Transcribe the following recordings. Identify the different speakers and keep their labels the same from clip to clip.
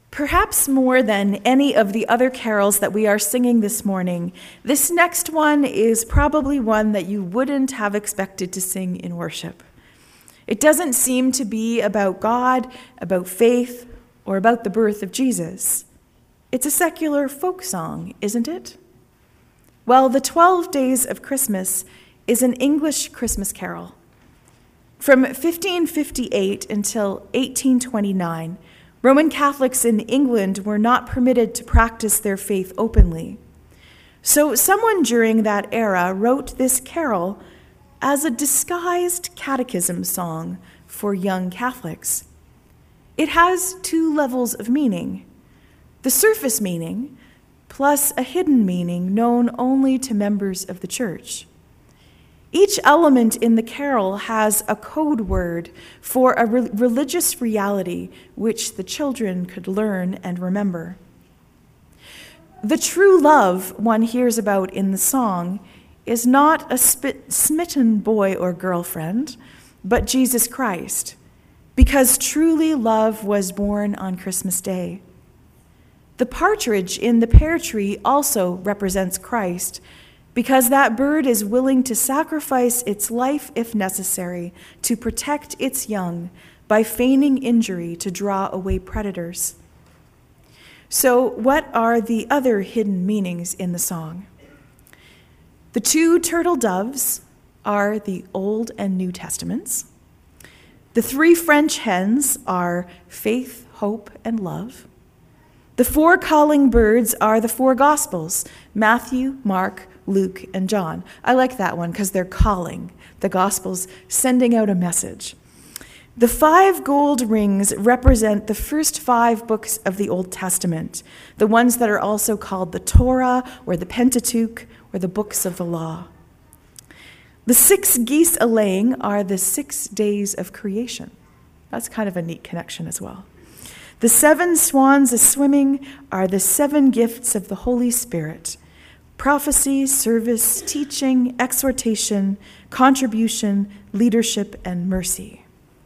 Speaker 1: Perhaps more than any of the other carols that we are singing this morning, this next one is probably one that you wouldn't have expected to sing in worship. It doesn't seem to be about God, about faith, or about the birth of Jesus. It's a secular folk song, isn't it? Well, the 12 Days of Christmas is an English Christmas carol. From 1558 until 1829, Roman Catholics in England were not permitted to practice their faith openly. So someone during that era wrote this carol as a disguised catechism song for young Catholics. It has two levels of meaning: the surface meaning, plus a hidden meaning known only to members of the church. Each element in the carol has a code word for a religious reality which the children could learn and remember. The true love one hears about in the song is not a smitten boy or girlfriend, but Jesus Christ, because truly love was born on Christmas Day. The partridge in the pear tree also represents Christ, because that bird is willing to sacrifice its life if necessary to protect its young by feigning injury to draw away predators. So, what are the other hidden meanings in the song? The two turtle doves are the Old and New Testaments. The three French hens are faith, hope, and love. The four calling birds are the four Gospels: Matthew, Mark, Luke, and John. I like that one because they're calling, the Gospels sending out a message. The 5 gold rings represent the first 5 books of the Old Testament, the ones that are also called the Torah or the Pentateuch or the books of the law. The 6 geese a-laying are the 6 days of creation. That's kind of a neat connection as well. The 7 swans a-swimming are the 7 gifts of the Holy Spirit: prophecy, service, teaching, exhortation, contribution, leadership, and mercy.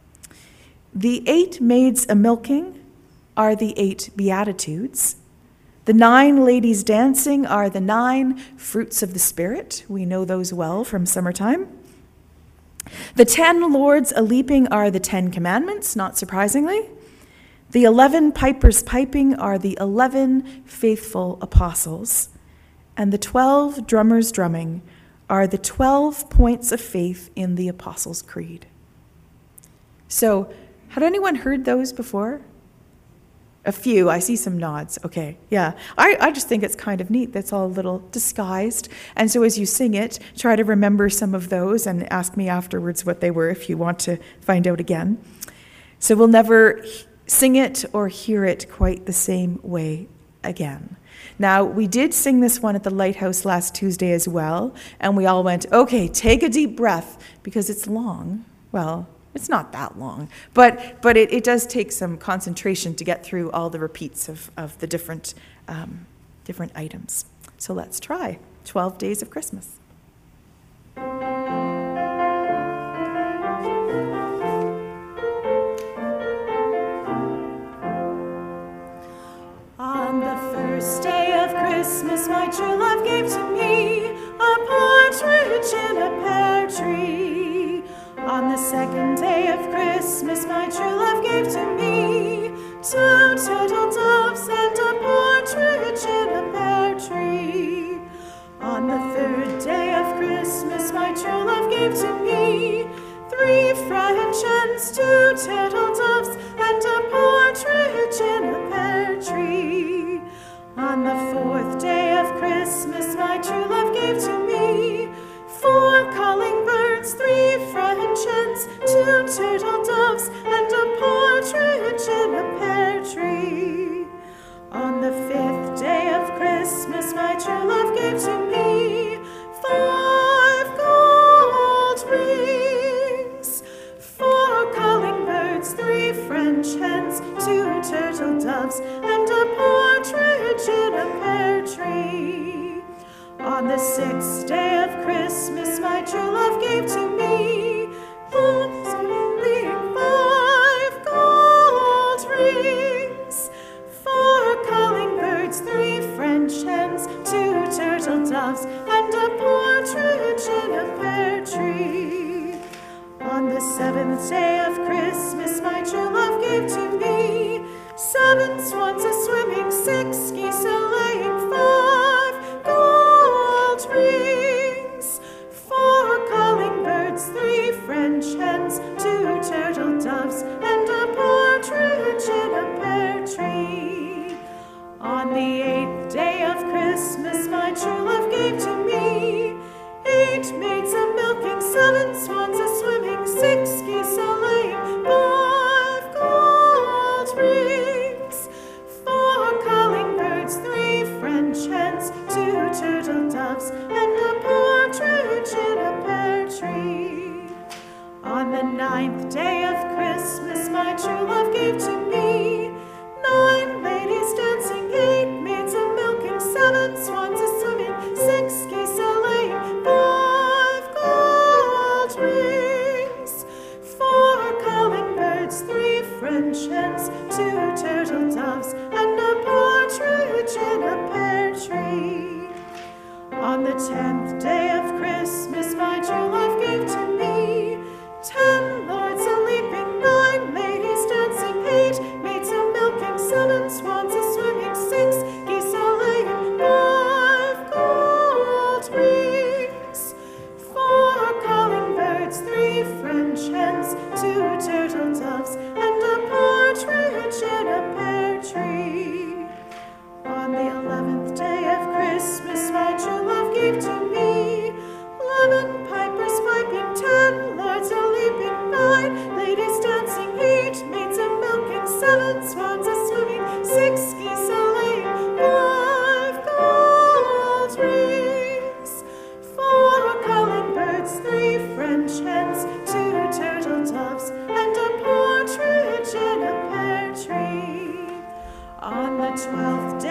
Speaker 1: The 8 maids a-milking are the 8 Beatitudes. The 9 ladies dancing are the 9 fruits of the Spirit. We know those well from summertime. The 10 lords a-leaping are the 10 Commandments, not surprisingly. The 11 pipers piping are the 11 faithful apostles. And the 12 drummers drumming are the 12 points of faith in the Apostles' Creed. So, had anyone heard those before? A few. I see some nods. Okay, yeah. I just think it's kind of neat. That's all a little disguised. And so as you sing it, try to remember some of those and ask me afterwards what they were if you want to find out again. So we'll never sing it or hear it quite the same way again. Now, we did sing this one at the Lighthouse last Tuesday as well, and we all went, okay, take a deep breath, because it's long. Well, it's not that long, but it does take some concentration to get through all the repeats of the different items. So let's try 12 Days of Christmas.
Speaker 2: On the first day of Christmas, my true love gave to me a partridge in a pear tree. On the second day of Christmas, my true love gave to me 2 turtle doves and a partridge in a pear tree. On the third day of Christmas, my true love gave to me 3 French hens, 2 turtle doves, and a partridge in a pear tree. On the fourth day of Christmas, my true love gave to me 4 calling birds, 3 French hens, 2 turtle doves, and a partridge in a pear tree. On the 5th day of Christmas, my true love gave to me 5 gold rings, 4 calling birds, 3 French hens, 2 turtle doves, and a partridge in a pear tree. On the 6th day of Christmas, my true love gave to me only 5 gold rings, 4 11th day of Christmas, my true love gave to me 7 swans a-swimming, 6 geese a-laying, 5 gold rings, 4 calling birds, 3 French hens, 2 turtle doves, and a partridge in a pear tree. On the 8th day of Christmas, my true love gave to me 8 maids a-milking, 7 swans a-swimming, 6 geese a-laying, 5 gold rings, 4 calling birds, 3 French hens, 2 turtle doves, and a partridge in a pear tree. On the 9th day of Christmas, my true love gave to me 9 ladies dancing, 8 maids a-milking, 7 swans a-swimming, 6 geese a-laying, 5 gold rings, 4 calling birds, 3 French hens, 2 turtle doves, and a partridge in a pear tree. On the 10th day of Christmas, my true love gave to me 10 lords a-leaping, 9 ladies dancing, 8 maids a-milking, 7 swans a-swimming, 6 geese a-laying, 5 gold rings, 4 calling birds, 3 French hens, 2 turtle doves, and a partridge in a pear tree. On the 11th day of Christmas, my true love gave to me 11 pipers piping, 10 lords a-leaping, 9 ladies dancing, 8 maids a-milking, 7 swans a-swimming, 6 geese a-laying, 5 gold rings, 4 calling birds, 3 French hens, 2 turtle doves, and a partridge in a pear tree. On the 12th